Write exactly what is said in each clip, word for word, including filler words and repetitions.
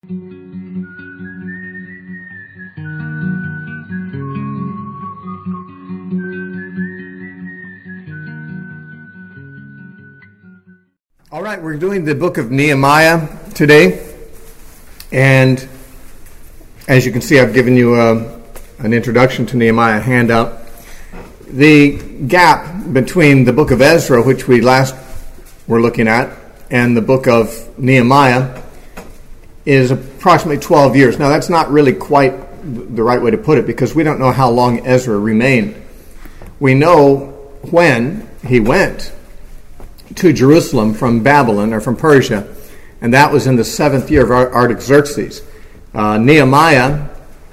All right, we're doing the book of Nehemiah today, and as you can see, I've given you a, an introduction to Nehemiah handout. The gap between the book of Ezra, which we last were looking at, and the book of Nehemiah is approximately twelve years. Now, that's not really quite the right way to put it, because we don't know how long Ezra remained. We know when he went to Jerusalem from Babylon or from Persia, and that was in the seventh year of Artaxerxes. Uh, Nehemiah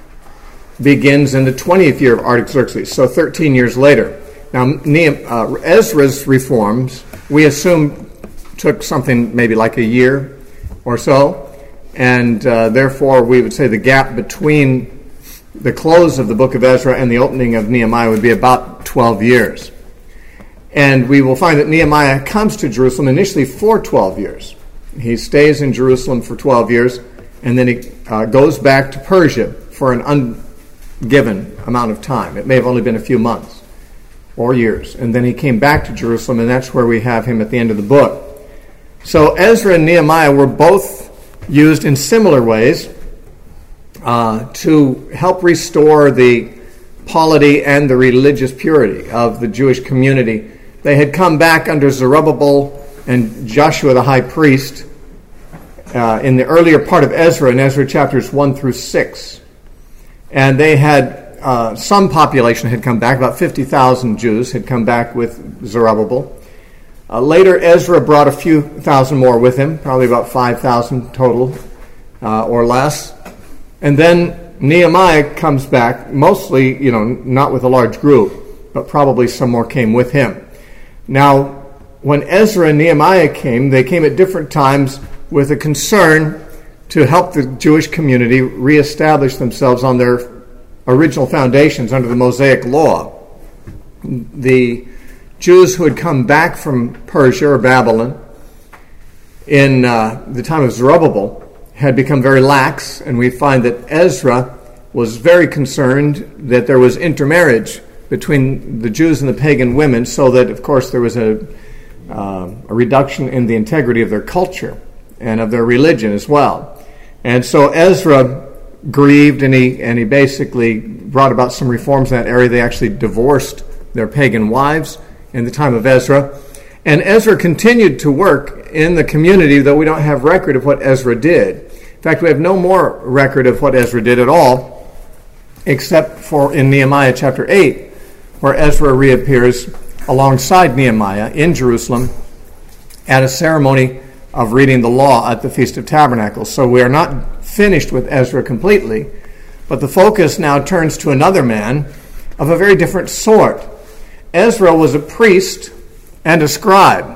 begins in the twentieth year of Artaxerxes, so thirteen years later. Now, Nehem- uh, Ezra's reforms, we assume, took something maybe like a year or so, and uh, therefore we would say the gap between the close of the book of Ezra and the opening of Nehemiah would be about twelve years. And we will find that Nehemiah comes to Jerusalem initially for twelve years. He stays in Jerusalem for twelve years, and then he uh, goes back to Persia for an ungiven amount of time. It may have only been a few months or years. And then he came back to Jerusalem, and that's where we have him at the end of the book. So Ezra and Nehemiah were both used in similar ways uh, to help restore the polity and the religious purity of the Jewish community. They had come back under Zerubbabel and Joshua the high priest uh, in the earlier part of Ezra, in Ezra chapters one through six. And they had, uh, some population had come back, about fifty thousand Jews had come back with Zerubbabel. Uh, later, Ezra brought a few thousand more with him, probably about five thousand total uh, or less. And then Nehemiah comes back, mostly, you know, not with a large group, but probably some more came with him. Now, when Ezra and Nehemiah came, they came at different times with a concern to help the Jewish community reestablish themselves on their original foundations under the Mosaic law. The Jews who had come back from Persia or Babylon in uh, the time of Zerubbabel had become very lax, and we find that Ezra was very concerned that there was intermarriage between the Jews and the pagan women, so that, of course, there was a, uh, a reduction in the integrity of their culture and of their religion as well. And so Ezra grieved, and he and he basically brought about some reforms in that area. They actually divorced their pagan wives in the time of Ezra. And Ezra continued to work in the community, though we don't have record of what Ezra did. In fact, we have no more record of what Ezra did at all, except for in Nehemiah chapter eight, where Ezra reappears alongside Nehemiah in Jerusalem at a ceremony of reading the law at the Feast of Tabernacles. So we are not finished with Ezra completely, but the focus now turns to another man of a very different sort. Ezra was a priest and a scribe.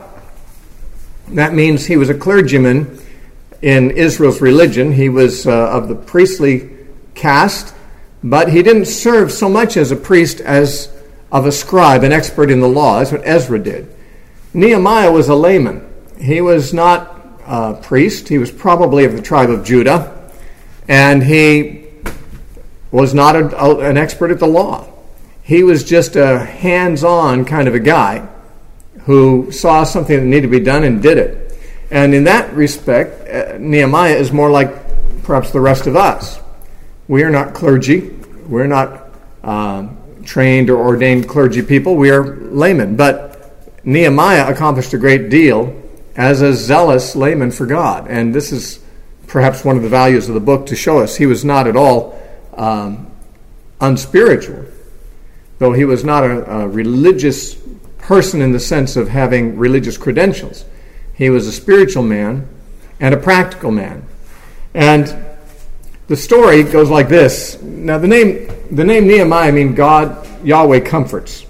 That means he was a clergyman in Israel's religion. He was uh, of the priestly caste, but he didn't serve so much as a priest as of a scribe, an expert in the law. That's what Ezra did. Nehemiah was a layman. He was not a priest. He was probably of the tribe of Judah, and he was not a, a, an expert at the law. He was just a hands-on kind of a guy who saw something that needed to be done and did it. And in that respect, uh, Nehemiah is more like perhaps the rest of us. We are not clergy. We're not uh, trained or ordained clergy people. We are laymen. But Nehemiah accomplished a great deal as a zealous layman for God. And this is perhaps one of the values of the book, to show us he was not at all um, unspiritual, though he was not a, a religious person in the sense of having religious credentials. He was a spiritual man and a practical man. And the story goes like this. Now, the name the name Nehemiah means God, Yahweh comforts.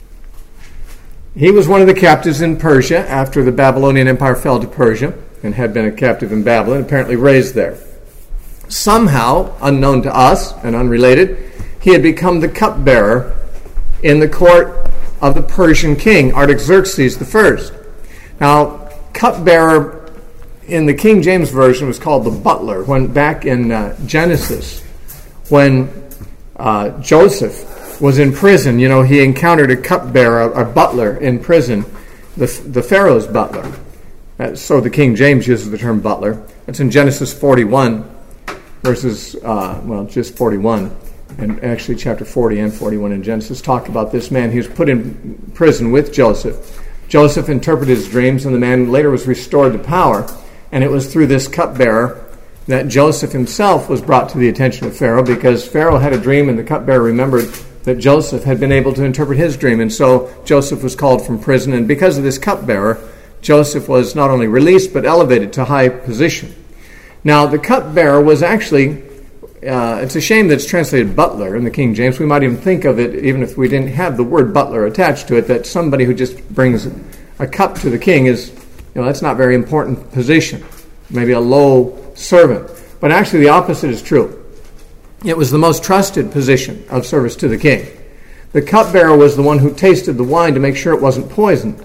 He was one of the captives in Persia after the Babylonian Empire fell to Persia, and had been a captive in Babylon, apparently raised there. Somehow, unknown to us and unrelated, he had become the cupbearer in the court of the Persian king, Artaxerxes the First. Now, cupbearer in the King James Version was called the butler. When back in uh, Genesis, when uh, Joseph was in prison, you know, he encountered a cupbearer, a, a butler in prison, the, the Pharaoh's butler. Uh, so the King James uses the term butler. It's in Genesis forty-one, verses, uh, well, just forty-one, and actually chapter forty and forty-one in Genesis talk about this man. He was put in prison with Joseph. Joseph interpreted his dreams, and the man later was restored to power. And it was through this cupbearer that Joseph himself was brought to the attention of Pharaoh, because Pharaoh had a dream, and the cupbearer remembered that Joseph had been able to interpret his dream. And so Joseph was called from prison, and because of this cupbearer, Joseph was not only released, but elevated to high position. Now, the cupbearer was actually, uh, it's a shame that it's translated butler in the King James. We might even think of it, even if we didn't have the word butler attached to it, that somebody who just brings a cup to the king is, you know, that's not a very important position. Maybe a low servant. But actually the opposite is true. It was the most trusted position of service to the king. The cupbearer was the one who tasted the wine to make sure it wasn't poisoned,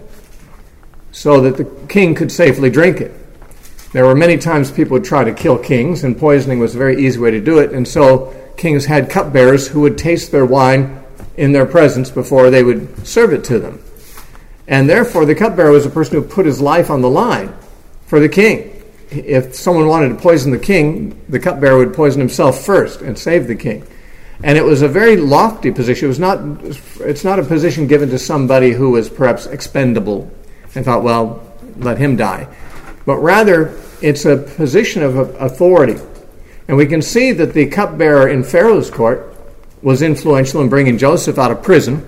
so that the king could safely drink it. There were many times people would try to kill kings, and poisoning was a very easy way to do it. And so kings had cupbearers who would taste their wine in their presence before they would serve it to them. And therefore, the cupbearer was a person who put his life on the line for the king. If someone wanted to poison the king, the cupbearer would poison himself first and save the king. And it was a very lofty position. It was not, it's not a position given to somebody who was perhaps expendable and thought, well, let him die. But rather, it's a position of authority. And we can see that the cupbearer in Pharaoh's court was influential in bringing Joseph out of prison.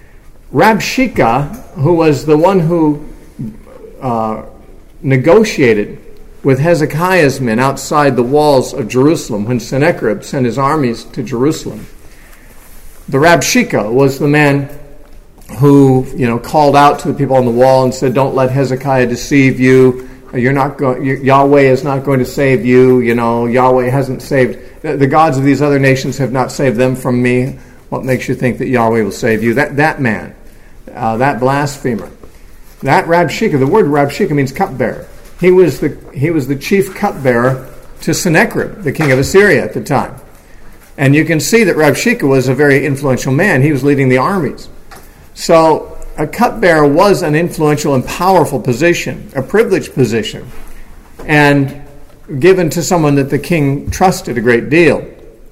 Rabshakeh, who was the one who uh, negotiated with Hezekiah's men outside the walls of Jerusalem when Sennacherib sent his armies to Jerusalem. The Rabshakeh was the man who, you know, called out to the people on the wall and said, "Don't let Hezekiah deceive you. You're not going. Yahweh is not going to save you. You know, Yahweh hasn't saved the gods of these other nations have not saved them from me. What makes you think that Yahweh will save you?" That that man, uh, that blasphemer, that Rabshakeh. The word Rabshakeh means cupbearer. He was the he was the chief cupbearer to Sennacherib, the king of Assyria at the time. And you can see that Rabshakeh was a very influential man. He was leading the armies. So a cupbearer was an influential and powerful position, a privileged position, and given to someone that the king trusted a great deal.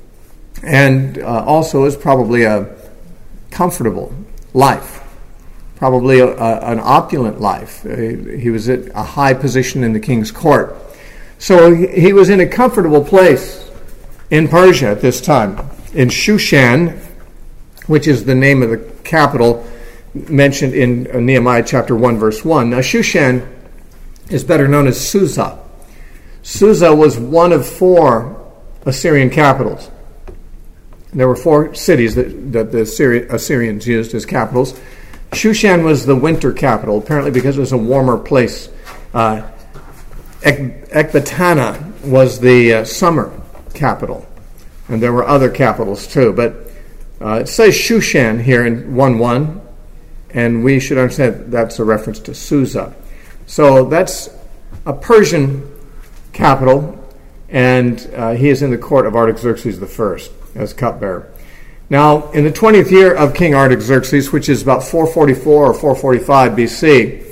And uh, also is probably a comfortable life, probably a, a, an opulent life. Uh, he was at a high position in the king's court. So he, he was in a comfortable place in Persia at this time, in Shushan, which is the name of the capital mentioned in Nehemiah chapter one, verse one. Now, Shushan is better known as Susa. Susa was one of four Assyrian capitals. There were four cities that, that the Assyri- Assyrians used as capitals. Shushan was the winter capital, apparently because it was a warmer place. Uh, Ek- Ecbatana was the uh, summer capital. And there were other capitals too. But uh, it says Shushan here in one one. And we should understand that's a reference to Susa. So that's a Persian capital, and uh, he is in the court of Artaxerxes the First as cupbearer. Now, in the twentieth year of King Artaxerxes, which is about four forty-four or four forty-five B C,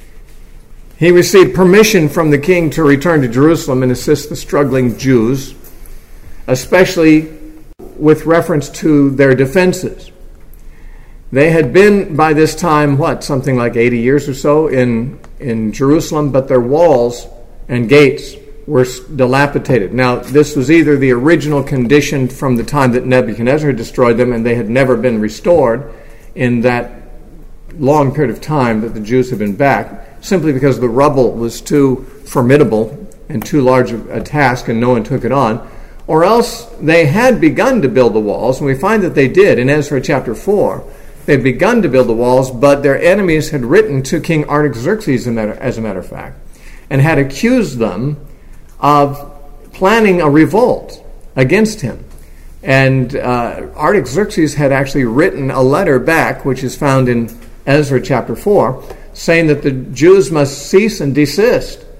he received permission from the king to return to Jerusalem and assist the struggling Jews, especially with reference to their defenses. They had been, by this time, what, something like eighty years or so in, in Jerusalem, but their walls and gates were dilapidated. Now, this was either the original condition from the time that Nebuchadnezzar destroyed them, and they had never been restored in that long period of time that the Jews had been back, simply because the rubble was too formidable and too large a task, and no one took it on. Or else they had begun to build the walls, and we find that they did in Ezra chapter four. They'd begun to build the walls, but their enemies had written to King Artaxerxes, as a matter of fact, and had accused them of planning a revolt against him. And uh, Artaxerxes had actually written a letter back, which is found in Ezra chapter four, saying that the Jews must cease and desist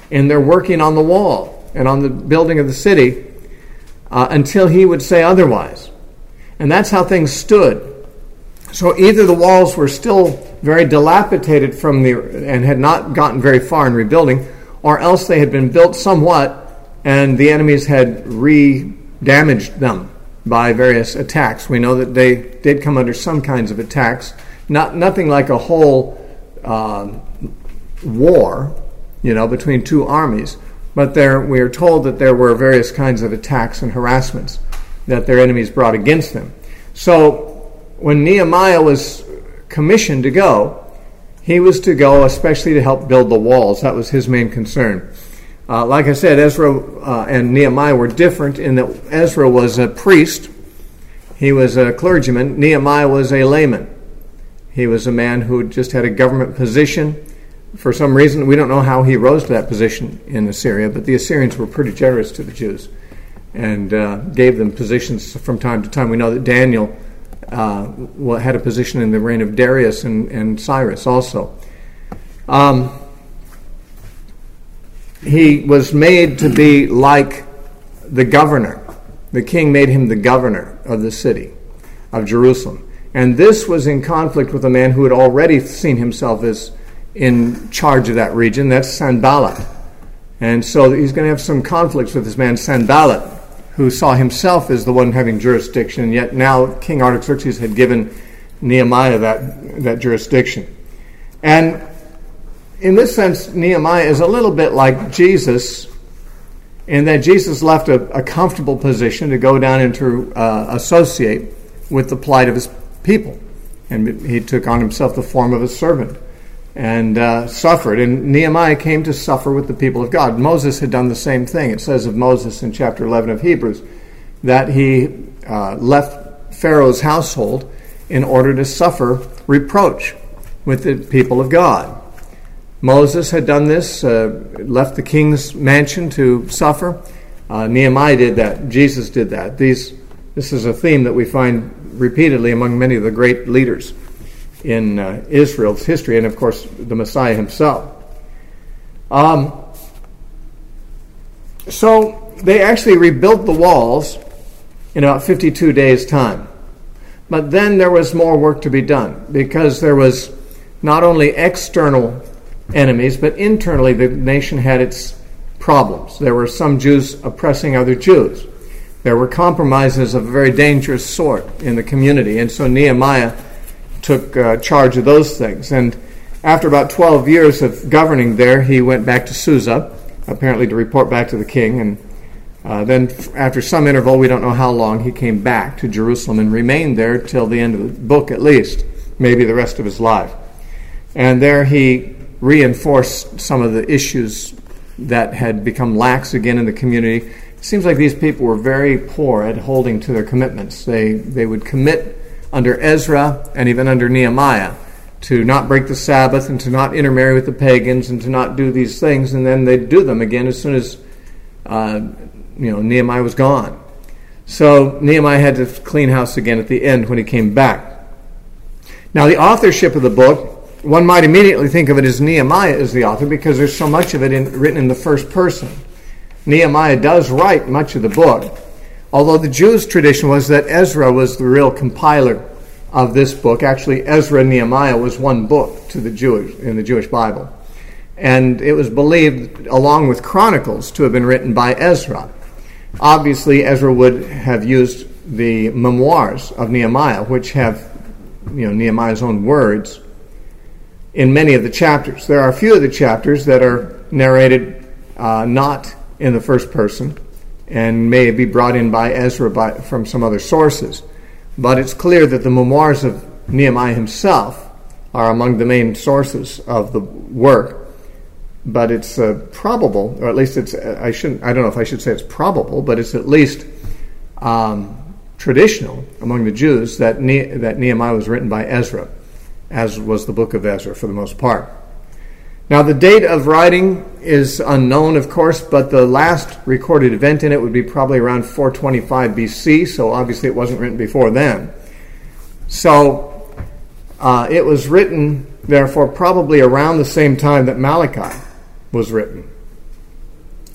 in their working on the wall and on the building of the city uh, until he would say otherwise. And that's how things stood. So either the walls were still very dilapidated from the and had not gotten very far in rebuilding, or else they had been built somewhat and the enemies had re-damaged them by various attacks. We know that they did come under some kinds of attacks, not nothing like a whole uh, war, you know, between two armies, but there we are told that there were various kinds of attacks and harassments that their enemies brought against them. So when Nehemiah was commissioned to go, he was to go especially to help build the walls. That was his main concern. Uh, like I said, Ezra uh, and Nehemiah were different in that Ezra was a priest. He was a clergyman. Nehemiah was a layman. He was a man who just had a government position. For some reason, we don't know how he rose to that position in Assyria, but the Assyrians were pretty generous to the Jews and uh, gave them positions from time to time. We know that Daniel uh, had a position in the reign of Darius and, and Cyrus also. Um, he was made to be like the governor. The king made him the governor of the city of Jerusalem. And this was in conflict with a man who had already seen himself as in charge of that region. That's Sanballat. And so he's going to have some conflicts with this man Sanballat, who saw himself as the one having jurisdiction, and yet now King Artaxerxes had given Nehemiah that, that jurisdiction. And in this sense, Nehemiah is a little bit like Jesus, in that Jesus left a, a comfortable position to go down and to uh, associate with the plight of his people. And he took on himself the form of a servant and uh, suffered. And Nehemiah came to suffer with the people of God. Moses had done the same thing. It says of Moses in chapter eleven of Hebrews that he uh, left Pharaoh's household in order to suffer reproach with the people of God. Moses had done this, uh, left the king's mansion to suffer. Uh, Nehemiah did that. Jesus did that. These, this is a theme that we find repeatedly among many of the great leaders in uh, Israel's history, and of course the Messiah himself. Um, so they actually rebuilt the walls in about fifty-two days' time. But then there was more work to be done, because there was not only external enemies, but internally the nation had its problems. There were some Jews oppressing other Jews. There were compromises of a very dangerous sort in the community, and so Nehemiah took uh, charge of those things. And after about twelve years of governing there, he went back to Susa, apparently to report back to the king, and uh, then after some interval, we don't know how long, he came back to Jerusalem and remained there till the end of the book at least, maybe the rest of his life. And there he reinforced some of the issues that had become lax again in the community. It seems like these people were very poor at holding to their commitments. They they would commit under Ezra and even under Nehemiah to not break the Sabbath and to not intermarry with the pagans and to not do these things, and then they'd do them again as soon as uh, you know Nehemiah was gone. So Nehemiah had to clean house again at the end when he came back. Now the authorship of the book, one might immediately think of it as Nehemiah as the author, because there's so much of it in, written in the first person. Nehemiah does write much of the book, although the Jews' tradition was that Ezra was the real compiler of this book. Actually, Ezra and Nehemiah was one book to the Jewish in the Jewish Bible. And it was believed, along with Chronicles, to have been written by Ezra. Obviously, Ezra would have used the memoirs of Nehemiah, which have, you know, Nehemiah's own words in many of the chapters. There are a few of the chapters that are narrated uh, not in the first person and may be brought in by Ezra by, from some other sources. But it's clear that the memoirs of Nehemiah himself are among the main sources of the work. But it's uh, probable, or at least it's, I shouldn't, I don't know if I should say it's probable, but it's at least um, traditional among the Jews that, ne- that Nehemiah was written by Ezra, as was the book of Ezra for the most part. Now, the date of writing is unknown, of course, but the last recorded event in it would be probably around four twenty-five B C, so obviously it wasn't written before then. So, uh, it was written, therefore, probably around the same time that Malachi was written.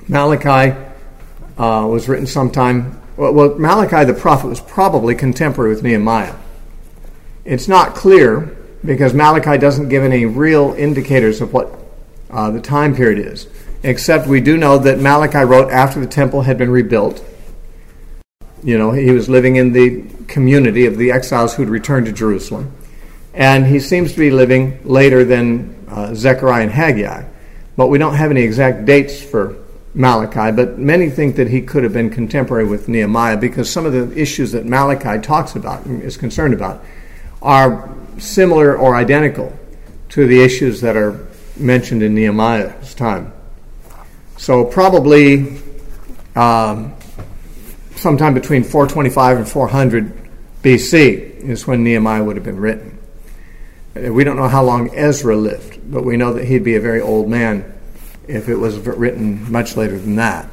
Malachi uh, was written sometime, well, well, Malachi the prophet was probably contemporary with Nehemiah. It's not clear because Malachi doesn't give any real indicators of what uh, the time period is, except we do know that Malachi wrote after the temple had been rebuilt. You know, he was living in the community of the exiles who'd returned to Jerusalem. And he seems to be living later than uh, Zechariah and Haggai. But we don't have any exact dates for Malachi, but many think that he could have been contemporary with Nehemiah because some of the issues that Malachi talks about and is concerned about are similar or identical to the issues that are mentioned in Nehemiah's time. So probably um, sometime between four twenty-five and four hundred B C is when Nehemiah would have been written. We don't know how long Ezra lived, but we know that he'd be a very old man if it was written much later than that.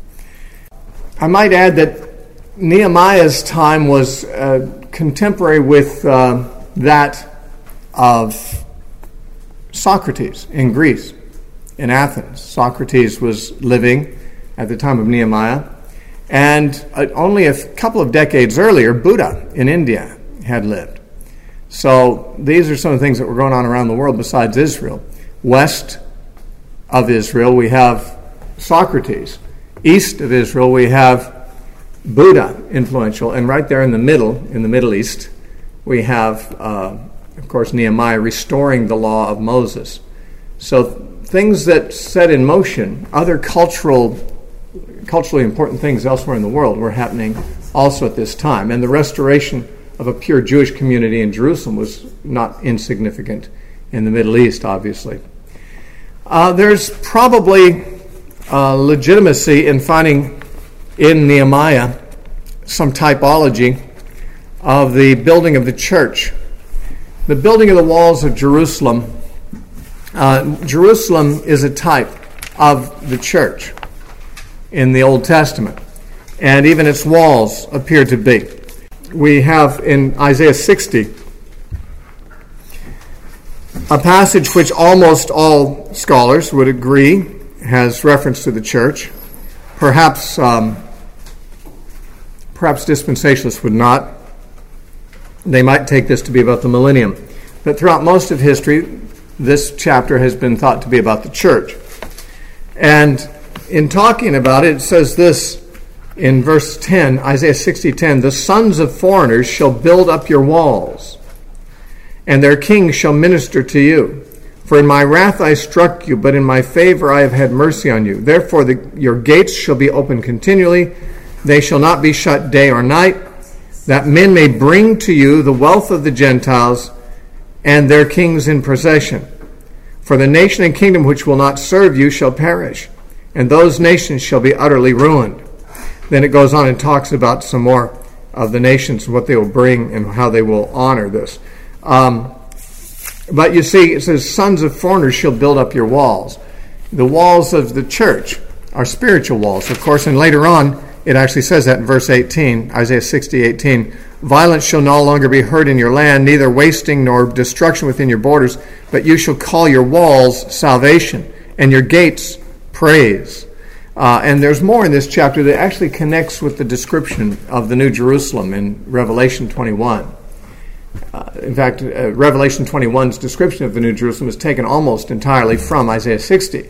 I might add that Nehemiah's time was uh, contemporary with uh, that of Socrates in Greece, in Athens. Socrates was living at the time of Nehemiah, and uh, only a couple of decades earlier, Buddha in India had lived. So these are some of the things that were going on around the world besides Israel. West of Israel, we have Socrates. East of Israel, we have Buddha, influential. And right there in the middle, in the Middle East, we have, uh, of course, Nehemiah restoring the law of Moses. So things that set in motion other cultural, culturally important things elsewhere in the world were happening also at this time. And the restoration of a pure Jewish community in Jerusalem was not insignificant in the Middle East, obviously. Uh, there's probably uh, legitimacy in finding in Nehemiah some typology of the building of the church. The building of the walls of Jerusalem. Uh, Jerusalem is a type of the church in the Old Testament, and even its walls appear to be. We have in Isaiah sixty a passage which almost all scholars would agree has reference to the church. Perhaps, um, perhaps dispensationalists would not. They might take this to be about the millennium. But throughout most of history, this chapter has been thought to be about the church. And in talking about it, it says this in verse ten, Isaiah sixty ten, "The sons of foreigners shall build up your walls, and their kings shall minister to you. For in my wrath I struck you, but in my favor I have had mercy on you. Therefore the, your gates shall be open continually, they shall not be shut day or night, that men may bring to you the wealth of the Gentiles and their kings in possession. For the nation and kingdom which will not serve you shall perish, and those nations shall be utterly ruined." Then it goes on and talks about some more of the nations, what they will bring and how they will honor this. Um, but you see, it says, "Sons of foreigners shall build up your walls." The walls of the church are spiritual walls, of course, and later on it actually says that in verse eighteen, Isaiah sixty eighteen, "Violence shall no longer be heard in your land, neither wasting nor destruction within your borders, but you shall call your walls salvation, and your gates praise." Uh, and there's more in this chapter that actually connects with the description of the New Jerusalem in Revelation twenty-one. Uh, in fact, uh, Revelation twenty-one's description of the New Jerusalem is taken almost entirely from Isaiah sixty.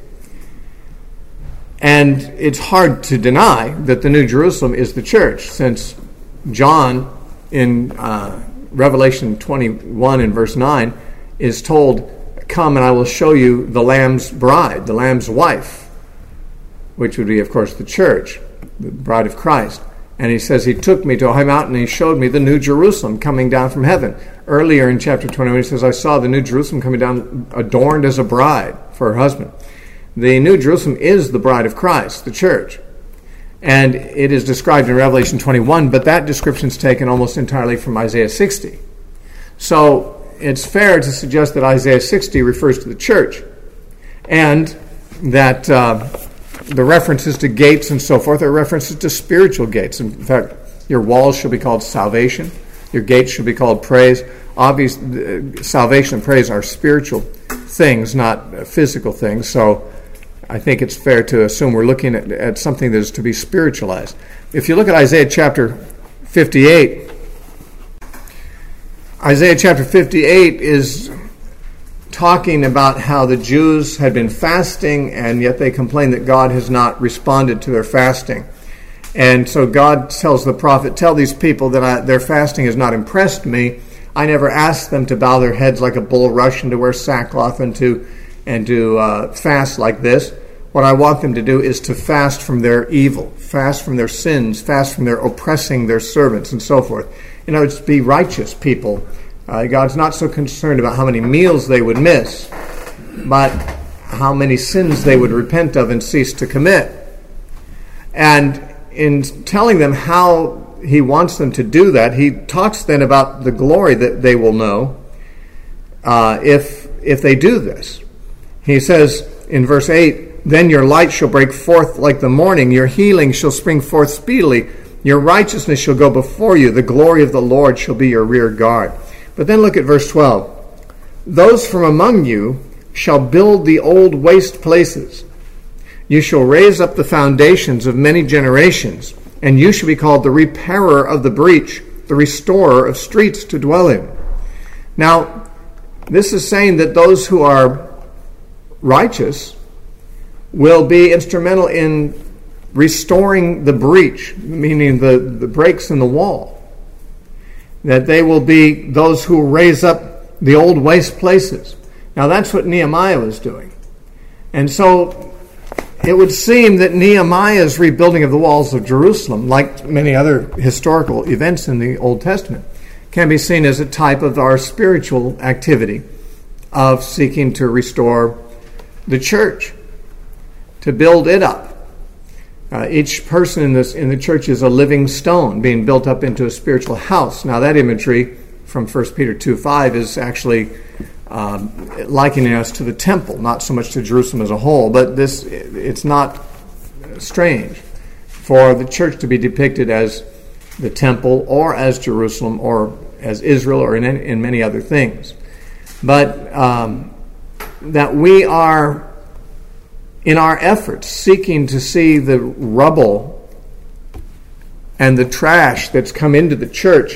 And it's hard to deny that the New Jerusalem is the church, since John in uh, Revelation twenty-one and verse nine is told, "Come and I will show you the Lamb's bride, the Lamb's wife," which would be, of course, the church, the bride of Christ. And he says, he took me to a high mountain and he showed me the New Jerusalem coming down from heaven. Earlier in chapter twenty-one, he says, "I saw the New Jerusalem coming down adorned as a bride for her husband." The New Jerusalem is the bride of Christ, the church. And it is described in Revelation twenty-one, but that description is taken almost entirely from Isaiah sixty. So it's fair to suggest that Isaiah sixty refers to the church, and that uh, the references to gates and so forth are references to spiritual gates. In fact, your walls shall be called salvation. Your gates shall be called praise. Obviously, salvation and praise are spiritual things, not physical things. So I think it's fair to assume we're looking at, at something that is to be spiritualized. If you look at Isaiah chapter fifty-eight, Isaiah chapter fifty-eight is talking about how the Jews had been fasting, and yet they complain that God has not responded to their fasting. And so God tells the prophet, tell these people that I, their fasting has not impressed me. I never asked them to bow their heads like a bulrush and to wear sackcloth and to and to uh, fast like this. What I want them to do is to fast from their evil, fast from their sins, fast from their oppressing their servants, and so forth. In other words, be righteous people. Uh, God's not so concerned about how many meals they would miss, but how many sins they would repent of and cease to commit. And in telling them how he wants them to do that, he talks then about the glory that they will know uh, if if they do this. He says in verse eight, then your light shall break forth like the morning, your healing shall spring forth speedily, your righteousness shall go before you, the glory of the Lord shall be your rear guard. But then look at verse twelve. Those from among you shall build the old waste places. You shall raise up the foundations of many generations, and you shall be called the repairer of the breach, the restorer of streets to dwell in. Now, this is saying that those who are righteous will be instrumental in restoring the breach, meaning the, the breaks in the wall. That they will be those who raise up the old waste places. Now that's what Nehemiah was doing. And so it would seem that Nehemiah's rebuilding of the walls of Jerusalem, like many other historical events in the Old Testament, can be seen as a type of our spiritual activity of seeking to restore the church, to build it up. Uh, each person in this in the church is a living stone being built up into a spiritual house. Now that imagery from First Peter two five is actually um, likening us to the temple, not so much to Jerusalem as a whole, but this it's not strange for the church to be depicted as the temple or as Jerusalem or as Israel or in, in many other things. But um, that we are, in our efforts, seeking to see the rubble and the trash that's come into the church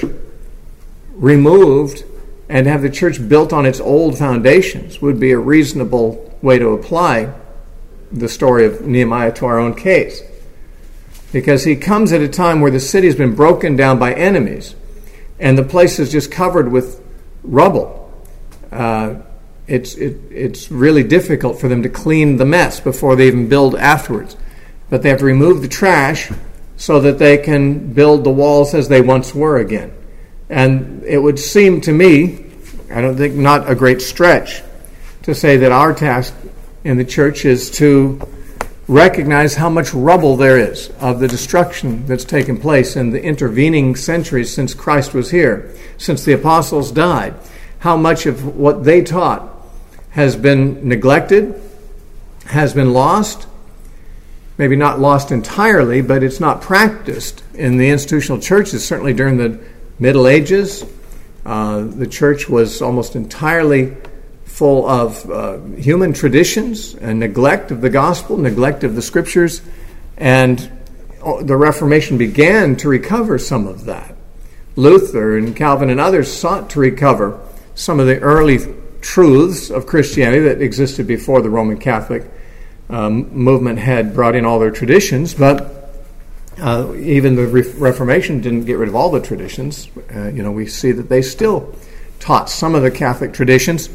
removed and have the church built on its old foundations would be a reasonable way to apply the story of Nehemiah to our own case. Because he comes at a time where the city has been broken down by enemies and the place is just covered with rubble. Uh, It's it, it's really difficult for them to clean the mess before they even build afterwards. But they have to remove the trash so that they can build the walls as they once were again. And it would seem to me, I don't think not a great stretch, to say that our task in the church is to recognize how much rubble there is of the destruction that's taken place in the intervening centuries since Christ was here, since the apostles died. How much of what they taught has been neglected, has been lost, maybe not lost entirely, but it's not practiced in the institutional churches. Certainly during the Middle Ages, uh, the church was almost entirely full of uh, human traditions and neglect of the gospel, neglect of the scriptures, and the Reformation began to recover some of that. Luther and Calvin and others sought to recover some of the early truths of Christianity that existed before the Roman Catholic um, movement had brought in all their traditions, but uh, even the Re- Reformation didn't get rid of all the traditions. Uh, you know, we see that they still taught some of the Catholic traditions.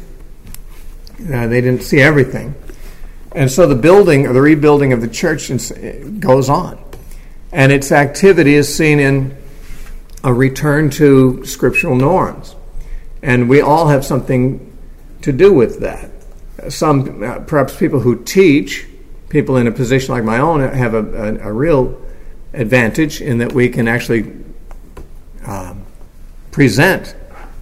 Uh, they didn't see everything. And so the building or the rebuilding of the church goes on. And its activity is seen in a return to scriptural norms. And we all have something to do with that. Some, uh, perhaps people who teach, people in a position like my own, have a, a, a real advantage in that we can actually um, present,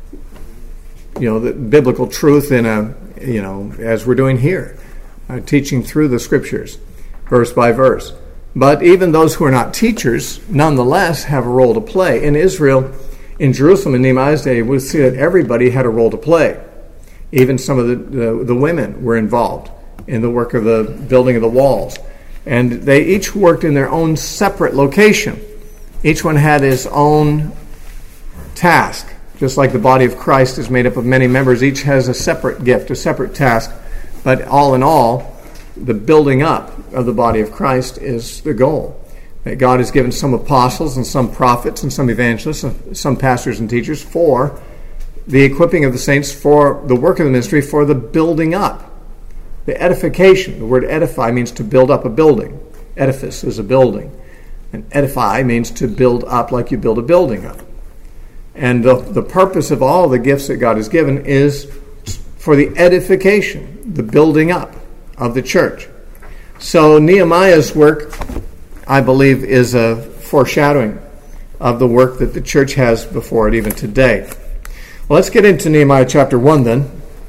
you know, the biblical truth in a, you know, as we're doing here, uh, teaching through the scriptures, verse by verse. But even those who are not teachers, nonetheless, have a role to play. In Israel, in Jerusalem in Nehemiah's day, we see that everybody had a role to play. Even some of the, the, the women were involved in the work of the building of the walls. And they each worked in their own separate location. Each one had his own task. Just like the body of Christ is made up of many members, each has a separate gift, a separate task. But all in all, the building up of the body of Christ is the goal. That God has given some apostles and some prophets and some evangelists, some pastors and teachers for the equipping of the saints, for the work of the ministry, for the building up, the edification. The word edify means to build up a building. Edifice is a building. And edify means to build up like you build a building up. And the, the purpose of all the gifts that God has given is for the edification, the building up of the church. So Nehemiah's work, I believe, is a foreshadowing of the work that the church has before it even today. Well, let's get into Nehemiah chapter one then.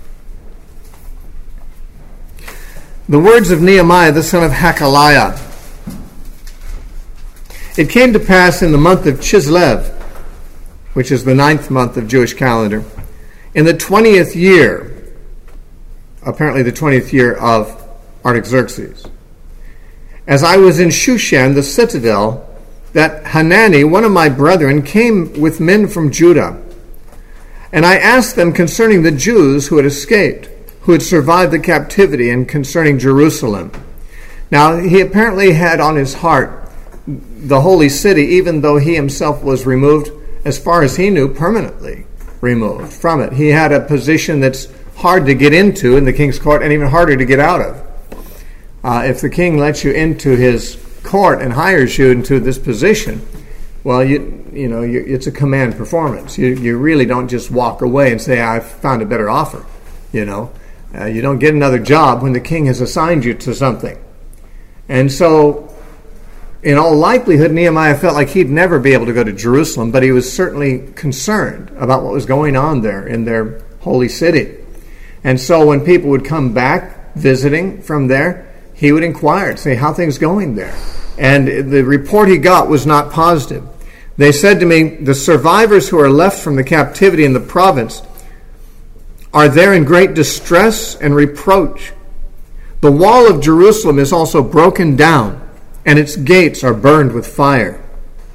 The words of Nehemiah, the son of Hakaliah. It came to pass in the month of Chislev, which is the ninth month of Jewish calendar, in the twentieth year, apparently the twentieth year of Artaxerxes, as I was in Shushan, the citadel, that Hanani, one of my brethren, came with men from Judah. And I asked them concerning the Jews who had escaped, who had survived the captivity, and concerning Jerusalem. Now, he apparently had on his heart the holy city, even though he himself was removed, as far as he knew, permanently removed from it. He had a position that's hard to get into in the king's court and even harder to get out of. Uh, if the king lets you into his court and hires you into this position, well, you you know, you, it's a command performance. You you really don't just walk away and say, I've found a better offer. You know, uh, you don't get another job when the king has assigned you to something. And so, in all likelihood, Nehemiah felt like he'd never be able to go to Jerusalem, but he was certainly concerned about what was going on there in their holy city. And so when people would come back visiting from there, he would inquire, say, how things going there? And the report he got was not positive. They said to me, the survivors who are left from the captivity in the province are there in great distress and reproach. The wall of Jerusalem is also broken down, and its gates are burned with fire.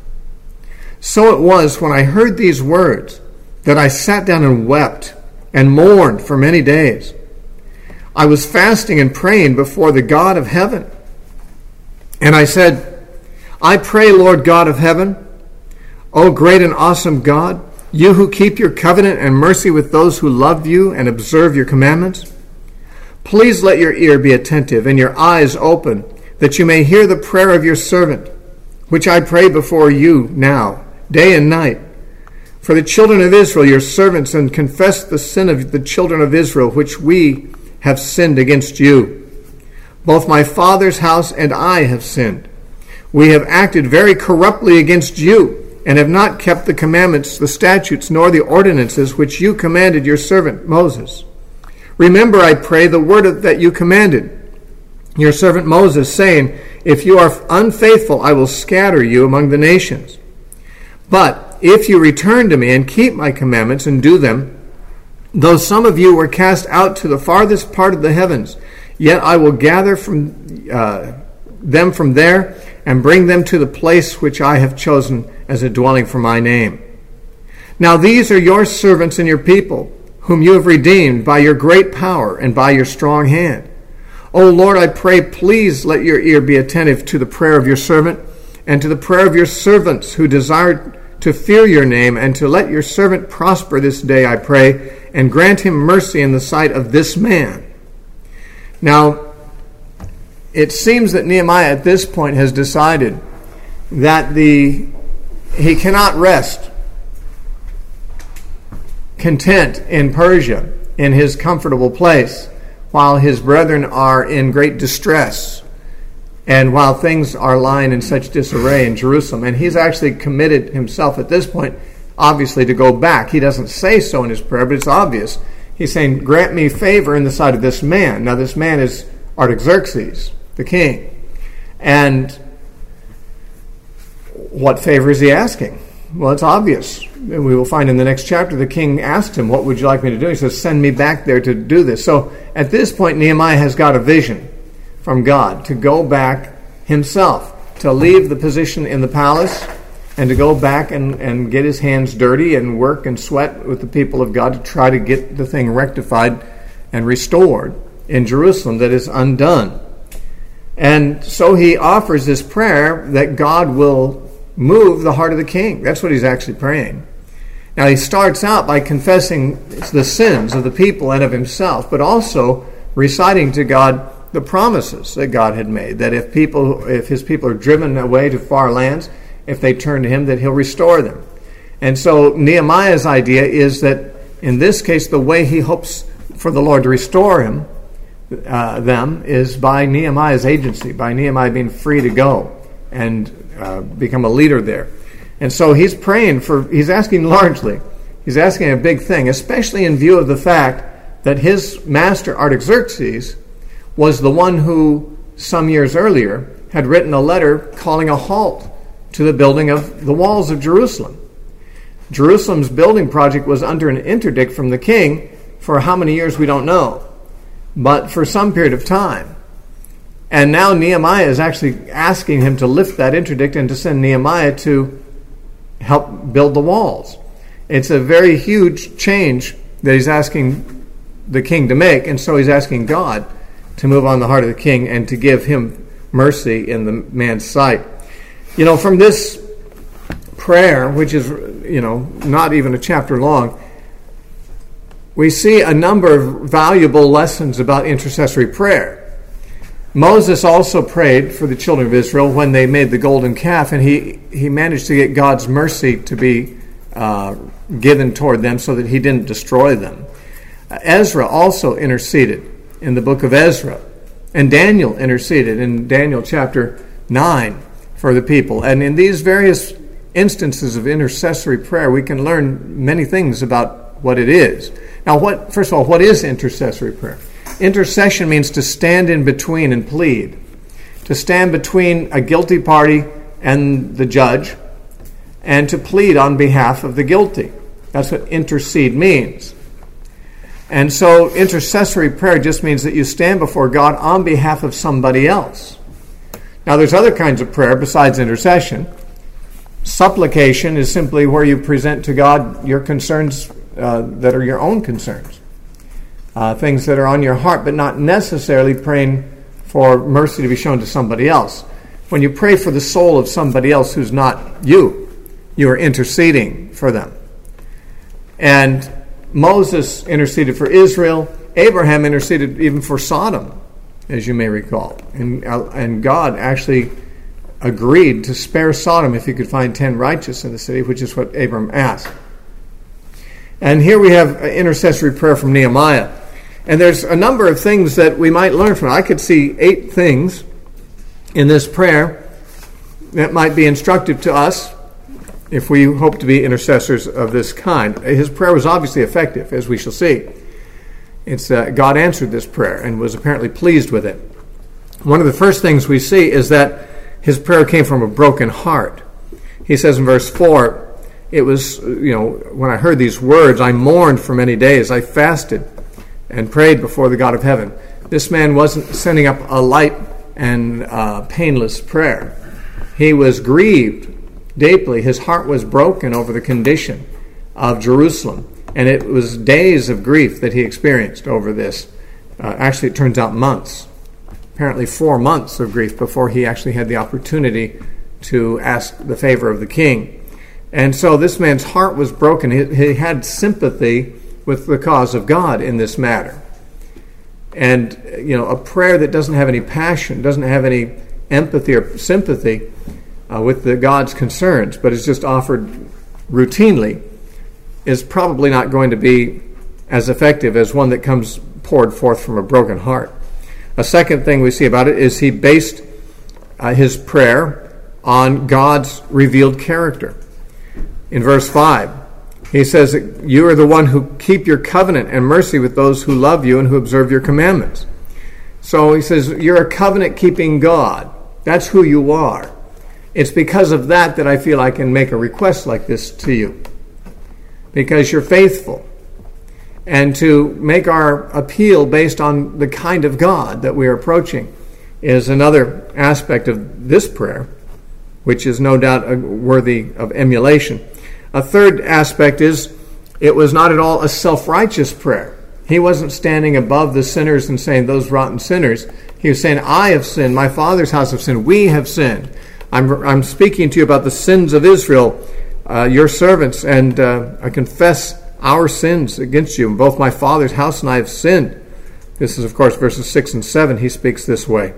So it was when I heard these words that I sat down and wept and mourned for many days. I was fasting and praying before the God of heaven. And I said, I pray, Lord God of heaven, O great and awesome God, you who keep your covenant and mercy with those who love you and observe your commandments, please let your ear be attentive and your eyes open, that you may hear the prayer of your servant, which I pray before you now, day and night, for the children of Israel, your servants, and confess the sin of the children of Israel, which we have sinned against you. Both my father's house and I have sinned. We have acted very corruptly against you, and have not kept the commandments, the statutes, nor the ordinances which you commanded your servant Moses. Remember, I pray, the word that you commanded your servant Moses, saying, if you are unfaithful, I will scatter you among the nations. But if you return to me and keep my commandments and do them, though some of you were cast out to the farthest part of the heavens, yet I will gather from uh, them from there and bring them to the place which I have chosen as a dwelling for my name. Now these are your servants and your people, whom you have redeemed by your great power and by your strong hand. O Lord, I pray, please let your ear be attentive to the prayer of your servant and to the prayer of your servants who desire to fear your name, and to let your servant prosper this day, I pray, and grant him mercy in the sight of this man. Now, it seems that Nehemiah at this point has decided that the he cannot rest content in Persia, in his comfortable place, while his brethren are in great distress, and while things are lying in such disarray in Jerusalem. And he's actually committed himself at this point, obviously, to go back. He doesn't say so in his prayer, but it's obvious. He's saying, grant me favor in the sight of this man. Now, this man is Artaxerxes, the king. And what favor is he asking? Well, it's obvious. We will find in the next chapter the king asked him, what would you like me to do? He says, send me back there to do this. So at this point, Nehemiah has got a vision from God to go back himself, to leave the position in the palace and to go back and, and get his hands dirty and work and sweat with the people of God to try to get the thing rectified and restored in Jerusalem that is undone. And so he offers this prayer that God will move the heart of the king. That's what he's actually praying. Now he starts out by confessing the sins of the people and of himself, but also reciting to God the promises that God had made, that if people, if his people are driven away to far lands, if they turn to him, that he'll restore them. And so Nehemiah's idea is that in this case, the way he hopes for the Lord to restore him, uh, them, is by Nehemiah's agency, by Nehemiah being free to go and uh, become a leader there. And so he's praying for, he's asking largely, he's asking a big thing, especially in view of the fact that his master Artaxerxes was the one who, some years earlier, had written a letter calling a halt to the building of the walls of Jerusalem. Jerusalem's building project was under an interdict from the king for how many years we don't know, but for some period of time. And now Nehemiah is actually asking him to lift that interdict and to send Nehemiah to help build the walls. It's a very huge change that he's asking the king to make, and so he's asking God to move on the heart of the king and to give him mercy in the man's sight. You know, from this prayer, which is, you know, not even a chapter long, we see a number of valuable lessons about intercessory prayer. Moses also prayed for the children of Israel when they made the golden calf, and he, he managed to get God's mercy to be uh, given toward them so that he didn't destroy them. Uh, Ezra also interceded in the book of Ezra, and Daniel interceded in Daniel chapter nine for the people. And in these various instances of intercessory prayer, we can learn many things about what it is. Now, what first of all, what is intercessory prayer? Intercession means to stand in between and plead, to stand between a guilty party and the judge, and to plead on behalf of the guilty. That's what intercede means. And so intercessory prayer just means that you stand before God on behalf of somebody else. Now, there's other kinds of prayer besides intercession. Supplication is simply where you present to God your concerns uh, that are your own concerns. Uh, things that are on your heart, but not necessarily praying for mercy to be shown to somebody else. When you pray for the soul of somebody else who's not you, you are interceding for them. And Moses interceded for Israel. Abraham interceded even for Sodom, as you may recall. And, uh, and God actually agreed to spare Sodom if he could find ten righteous in the city, which is what Abram asked. And here we have intercessory prayer from Nehemiah. And there's a number of things that we might learn from it. I could see eight things in this prayer that might be instructive to us if we hope to be intercessors of this kind. His prayer was obviously effective, as we shall see. It's uh, God answered this prayer and was apparently pleased with it. One of the first things we see is that his prayer came from a broken heart. He says in verse four, it was, you know, when I heard these words, I mourned for many days. I fasted and prayed before the God of heaven. This man wasn't sending up a light and uh, painless prayer. He was grieved deeply. His heart was broken over the condition of Jerusalem. And it was days of grief that he experienced over this. Uh, actually, it turns out months. Apparently four months of grief before he actually had the opportunity to ask the favor of the king. And so this man's heart was broken. He, he had sympathy with the cause of God in this matter. And, you know, a prayer that doesn't have any passion, doesn't have any empathy or sympathy uh, with the God's concerns, but is just offered routinely, is probably not going to be as effective as one that comes poured forth from a broken heart. A second thing we see about it is he based uh, his prayer on God's revealed character. In verse five, he says, you are the one who keep your covenant and mercy with those who love you and who observe your commandments. So he says, you're a covenant-keeping God. That's who you are. It's because of that that I feel I can make a request like this to you. Because you're faithful. And to make our appeal based on the kind of God that we are approaching is another aspect of this prayer, which is no doubt worthy of emulation. A third aspect is it was not at all a self-righteous prayer. He wasn't standing above the sinners and saying, those rotten sinners. He was saying, I have sinned, my father's house have sinned, we have sinned. I'm, I'm speaking to you about the sins of Israel, uh, your servants, and uh, I confess our sins against you. Both my father's house and I have sinned. This is, of course, verses six and seven. He speaks this way.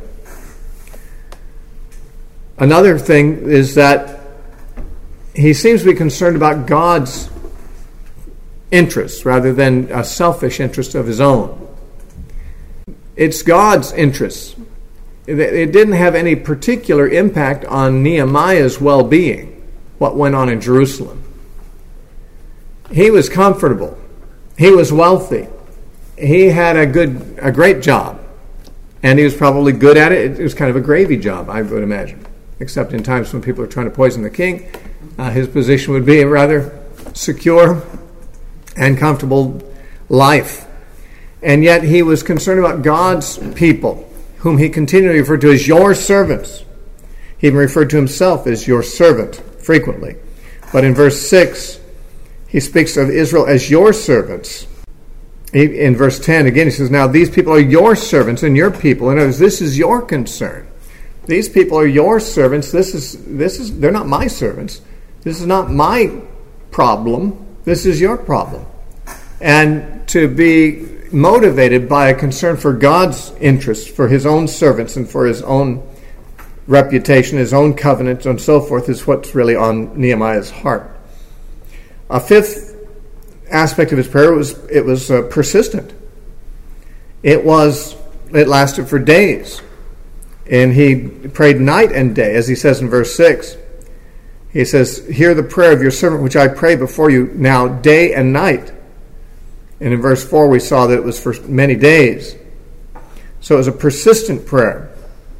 Another thing is that he seems to be concerned about God's interests rather than a selfish interest of his own. It's God's interests. It didn't have any particular impact on Nehemiah's well-being, what went on in Jerusalem. He was comfortable. He was wealthy. He had a good, a great job. And he was probably good at it. It was kind of a gravy job, I would imagine. Except in times when people are trying to poison the king, uh, his position would be a rather secure and comfortable life. And yet he was concerned about God's people, whom he continually referred to as your servants. He even referred to himself as your servant frequently. But in verse six, he speaks of Israel as your servants. He, in verse ten, again, he says, now these people are your servants and your people. In other words, this is your concern. These people are your servants. This is, this is, they're not my servants. This is not my problem. This is your problem. And to be motivated by a concern for God's interests, for his own servants and for his own reputation, his own covenant, and so forth, is what's really on Nehemiah's heart. A fifth aspect of his prayer was it was uh, persistent. It was it lasted for days, and he prayed night and day, as he says in verse six. He says, "Hear the prayer of your servant, which I pray before you now day and night." And in verse four, we saw that it was for many days. So it was a persistent prayer.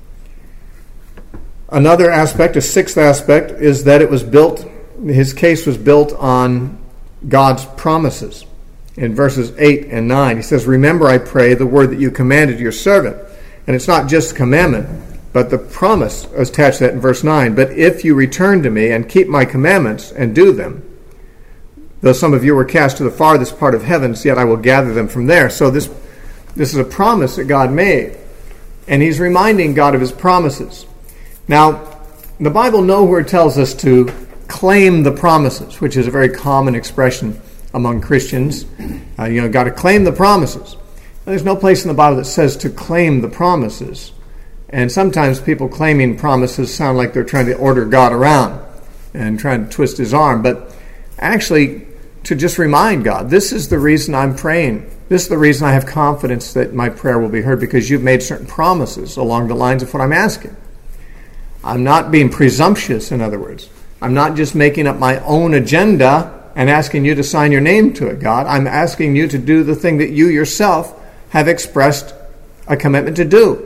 Another aspect, a sixth aspect, is that it was built, his case was built on God's promises. In verses eight and nine, he says, "Remember, I pray, the word that you commanded your servant." And it's not just a commandment, but the promise attached to that in verse nine. "But if you return to me and keep my commandments and do them, though some of you were cast to the farthest part of heavens, yet I will gather them from there." So this, this is a promise that God made. And he's reminding God of his promises. Now, the Bible nowhere tells us to claim the promises, which is a very common expression among Christians. Uh, you know, got to claim the promises. Now, there's no place in the Bible that says to claim the promises. And sometimes people claiming promises sound like they're trying to order God around and trying to twist his arm. But actually, to just remind God, this is the reason I'm praying. This is the reason I have confidence that my prayer will be heard, because you've made certain promises along the lines of what I'm asking. I'm not being presumptuous, in other words. I'm not just making up my own agenda and asking you to sign your name to it, God. I'm asking you to do the thing that you yourself have expressed a commitment to do.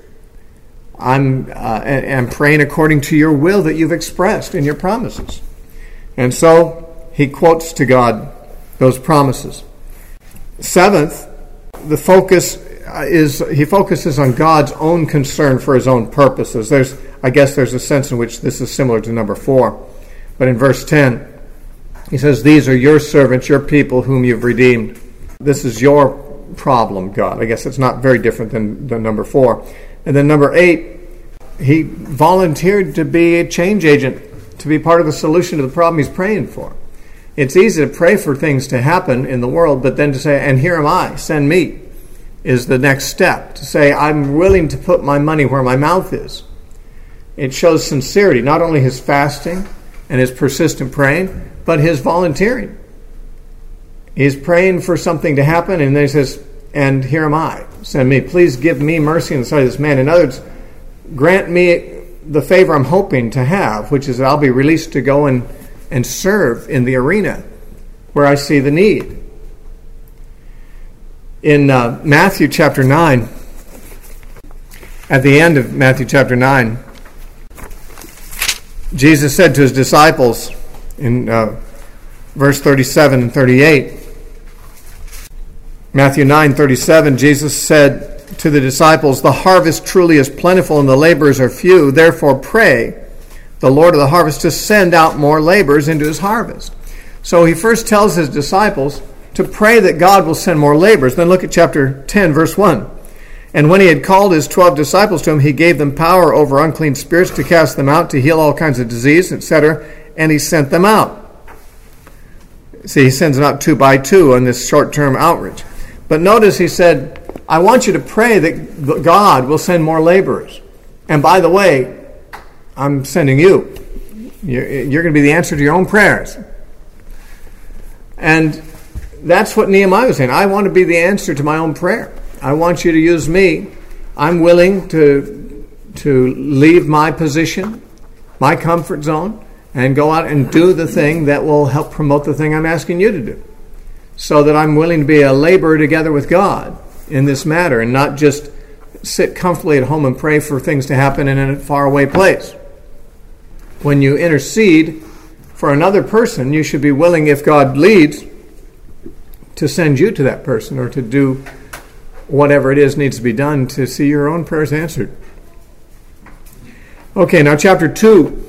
I'm, uh, I'm praying according to your will that you've expressed in your promises. And so he quotes to God those promises. Seventh, the focus is, he focuses on God's own concern for his own purposes. There's, I guess there's a sense in which this is similar to number four. But in verse ten, he says, "These are your servants, your people whom you've redeemed." This is your problem, God. I guess it's not very different than, than number four. And then number eight, he volunteered to be a change agent, to be part of the solution to the problem he's praying for. It's easy to pray for things to happen in the world, but then to say, "And here am I, send me," is the next step. To say, I'm willing to put my money where my mouth is. It shows sincerity, not only his fasting and his persistent praying, but his volunteering. He's praying for something to happen, and then he says, "And here am I, send me. Please give me mercy in the sight of this man." In other words, grant me the favor I'm hoping to have, which is that I'll be released to go and, and serve in the arena where I see the need. In uh, Matthew chapter nine, at the end of Matthew chapter nine, Jesus said to his disciples in uh, verse thirty-seven and thirty-eight, Matthew nine thirty-seven, Jesus said to the disciples, "The harvest truly is plentiful and the laborers are few. Therefore pray the Lord of the harvest to send out more laborers into his harvest." So he first tells his disciples to pray that God will send more laborers. Then look at chapter ten, verse one. "And when he had called his twelve disciples to him, he gave them power over unclean spirits to cast them out, to heal all kinds of disease, et cetera, and he sent them out." See, he sends them out two by two on this short-term outreach. But notice he said, "I want you to pray that God will send more laborers. And by the way, I'm sending you. You're, you're going to be the answer to your own prayers." And that's what Nehemiah was saying. I want to be the answer to my own prayer. I want you to use me. I'm willing to, to leave my position, my comfort zone, and go out and do the thing that will help promote the thing I'm asking you to do. So that I'm willing to be a laborer together with God in this matter and not just sit comfortably at home and pray for things to happen in a faraway place. When you intercede for another person, you should be willing, if God leads, to send you to that person or to do whatever it is needs to be done to see your own prayers answered. Okay, now chapter two.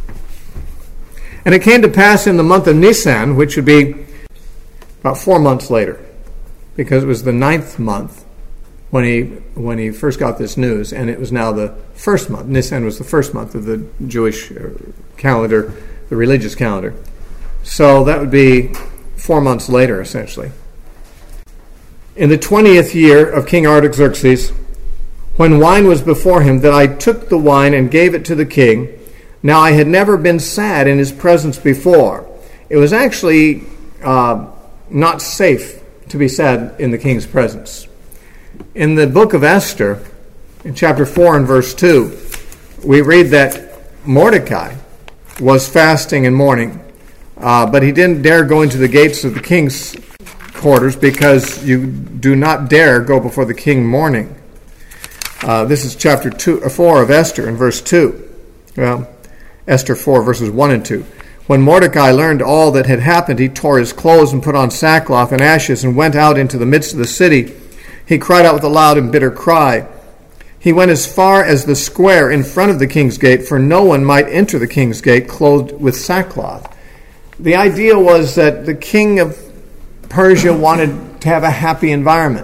"And it came to pass in the month of Nisan," which would be about four months later, because it was the ninth month when he when he first got this news, and it was now the first month. Nisan was the first month of the Jewish calendar, the religious calendar. So that would be four months later, essentially. "In the twentieth year of King Artaxerxes, when wine was before him, that I took the wine and gave it to the king. Now I had never been sad in his presence before." It was actually uh, not safe to be sad in the king's presence. In the book of Esther, in chapter four and verse two, we read that Mordecai was fasting and mourning, uh, but he didn't dare go into the gates of the king's quarters, because you do not dare go before the king mourning. Uh, this is chapter two, uh, four of Esther in verse two. Well, Esther four, verses one and two. "When Mordecai learned all that had happened, he tore his clothes and put on sackcloth and ashes and went out into the midst of the city. He cried out with a loud and bitter cry. He went as far as the square in front of the king's gate, for no one might enter the king's gate clothed with sackcloth." The idea was that the king of Persia wanted to have a happy environment,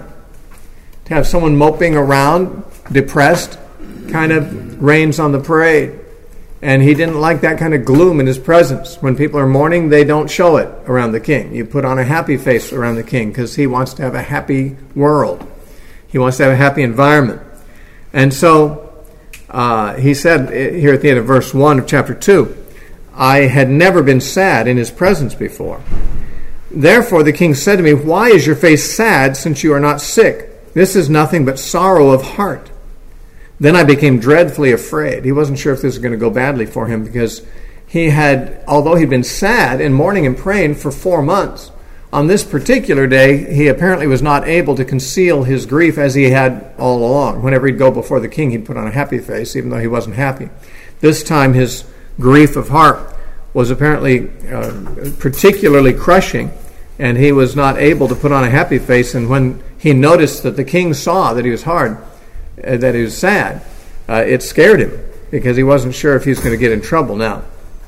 to have someone moping around, depressed, kind of rains on the parade. And he didn't like that kind of gloom in his presence. When people are mourning, they don't show it around the king. You put on a happy face around the king because he wants to have a happy world. He wants to have a happy environment. And so uh, he said here at the end of verse one of chapter two, "I had never been sad in his presence before. Therefore the king said to me, 'Why is your face sad, since you are not sick? This is nothing but sorrow of heart.' Then I became dreadfully afraid." He wasn't sure if this was going to go badly for him, because he had, although he'd been sad and mourning and praying for four months, on this particular day, he apparently was not able to conceal his grief as he had all along. Whenever he'd go before the king, he'd put on a happy face, even though he wasn't happy. This time, his grief of heart was apparently uh, particularly crushing, and he was not able to put on a happy face. And when he noticed that the king saw that he was hard, uh, that he was sad, uh, it scared him, because he wasn't sure if he was going to get in trouble now.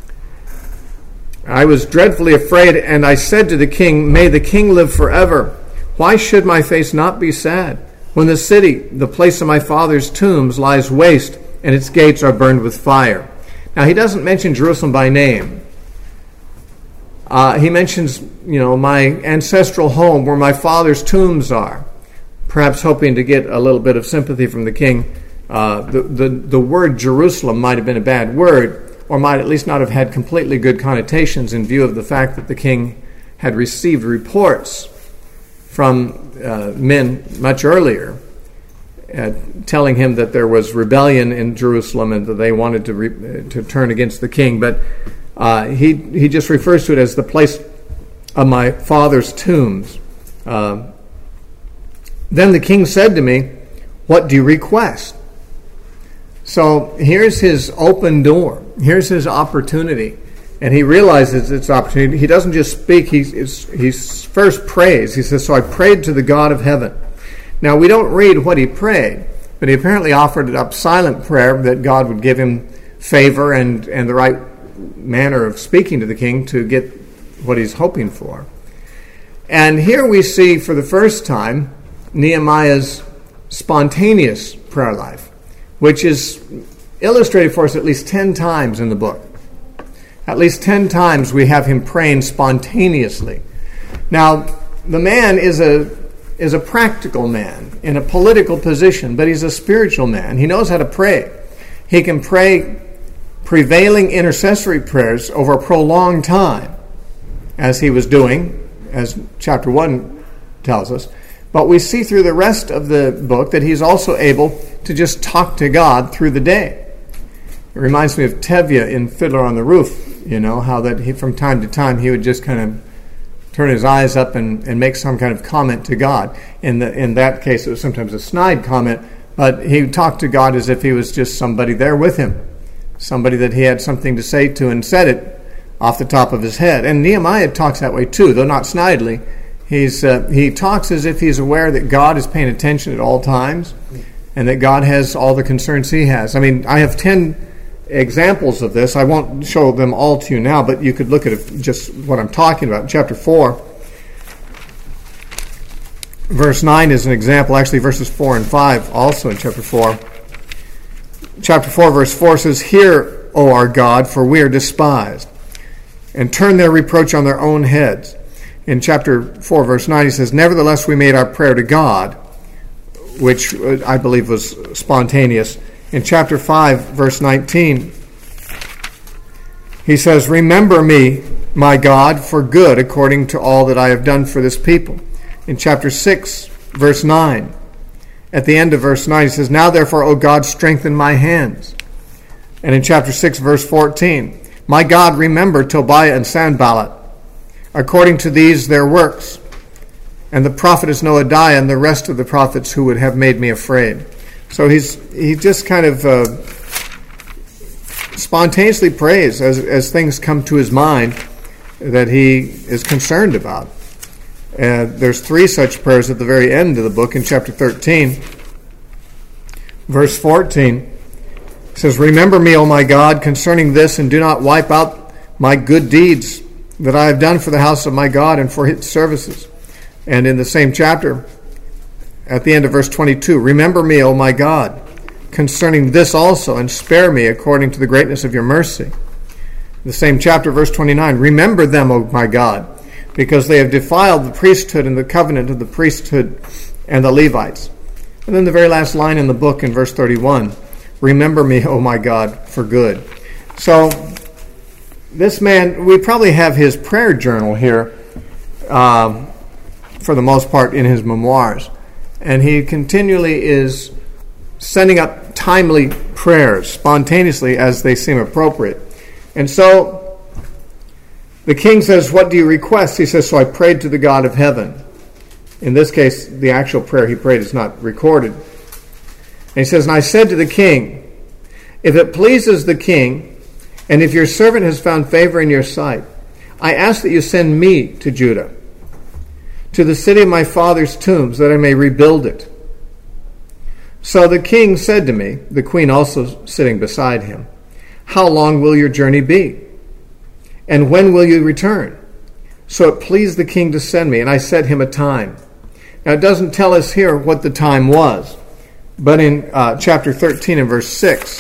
"I was dreadfully afraid, and I said to the king, 'May the king live forever. Why should my face not be sad, when the city, the place of my father's tombs, lies waste, and its gates are burned with fire?'" Now, he doesn't mention Jerusalem by name. Uh, he mentions, you know, my ancestral home where my father's tombs are, perhaps hoping to get a little bit of sympathy from the king. Uh, the, the, the word Jerusalem might have been a bad word, or might at least not have had completely good connotations in view of the fact that the king had received reports from uh, men much earlier uh, telling him that there was rebellion in Jerusalem and that they wanted to re- to turn against the king. But uh, he he just refers to it as the place of my father's tombs. Uh, then the king said to me, "What do you request?" So here's his open door. Here's his opportunity. And he realizes it's opportunity. He doesn't just speak. He, he first prays. He says, so I prayed to the God of heaven. Now, we don't read what he prayed, but he apparently offered up silent prayer that God would give him favor and, and the right manner of speaking to the king to get what he's hoping for. And here we see for the first time Nehemiah's spontaneous prayer life, which is illustrated for us at least ten times in the book. At least ten times we have him praying spontaneously. Now, the man is a is a practical man in a political position, but he's a spiritual man. He knows how to pray. He can pray prevailing intercessory prayers over a prolonged time, as he was doing, as chapter one tells us. But we see through the rest of the book that he's also able to just talk to God through the day. It reminds me of Tevye in Fiddler on the Roof, you know, how that he, from time to time he would just kind of turn his eyes up and, and make some kind of comment to God. In the in that case, it was sometimes a snide comment, but he talked to God as if he was just somebody there with him, somebody that he had something to say to and said it off the top of his head. And Nehemiah talks that way too, though not snidely. He's uh, he talks as if he's aware that God is paying attention at all times and that God has all the concerns he has. I mean, I have ten examples of this. I won't show them all to you now, but you could look at it, just what I'm talking about. Chapter four, verse nine is an example. Actually, verses four and five also in chapter four. Chapter four, verse four says, Hear, O our God, for we are despised, and turn their reproach on their own heads. In chapter four, verse nine, he says, Nevertheless, we made our prayer to God, which I believe was spontaneous. In chapter five, verse nineteen, he says, Remember me, my God, for good, according to all that I have done for this people. In chapter six, verse nine, at the end of verse nine, he says, Now therefore, O God, strengthen my hands. And in chapter six, verse fourteen, My God, remember Tobiah and Sanballat, according to these their works, and the prophetess Noadiah and the rest of the prophets who would have made me afraid. So he's he just kind of uh, spontaneously prays as, as things come to his mind that he is concerned about. And there's three such prayers at the very end of the book in chapter thirteen. Verse fourteen says, Remember me, O my God, concerning this, and do not wipe out my good deeds that I have done for the house of my God and for its services. And in the same chapter, at the end of verse twenty-two, Remember me, O my God, concerning this also, and spare me according to the greatness of your mercy. The same chapter, verse twenty-nine, Remember them, O my God, because they have defiled the priesthood and the covenant of the priesthood and the Levites. And then the very last line in the book in verse thirty-one, Remember me, O my God, for good. So this man, we probably have his prayer journal here, um, for the most part in his memoirs. And he continually is sending up timely prayers spontaneously as they seem appropriate. And so the king says, What do you request? He says, So I prayed to the God of heaven. In this case, the actual prayer he prayed is not recorded. And he says, And I said to the king, If it pleases the king, and if your servant has found favor in your sight, I ask that you send me to Judah, to the city of my father's tombs, that I may rebuild it. So the king said to me, the queen also sitting beside him, How long will your journey be? And when will you return? So it pleased the king to send me, and I set him a time. Now it doesn't tell us here what the time was, but in uh, chapter thirteen and verse six,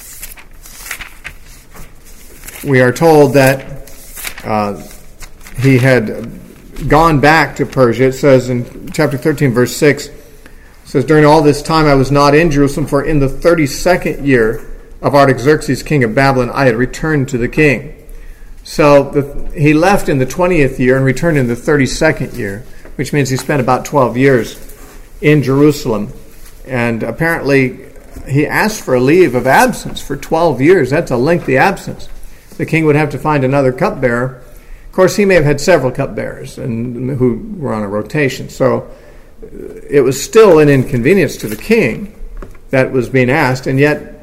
we are told that uh, he had gone back to Persia. It says in chapter thirteen, verse six, it says, During all this time I was not in Jerusalem, for in the thirty-second year of Artaxerxes, king of Babylon, I had returned to the king. So the, he left in the twentieth year and returned in the thirty-second year, which means he spent about twelve years in Jerusalem. And apparently he asked for a leave of absence for twelve years. That's a lengthy absence. The king would have to find another cupbearer. Of course, he may have had several cupbearers and who were on a rotation. So it was still an inconvenience to the king that was being asked, and yet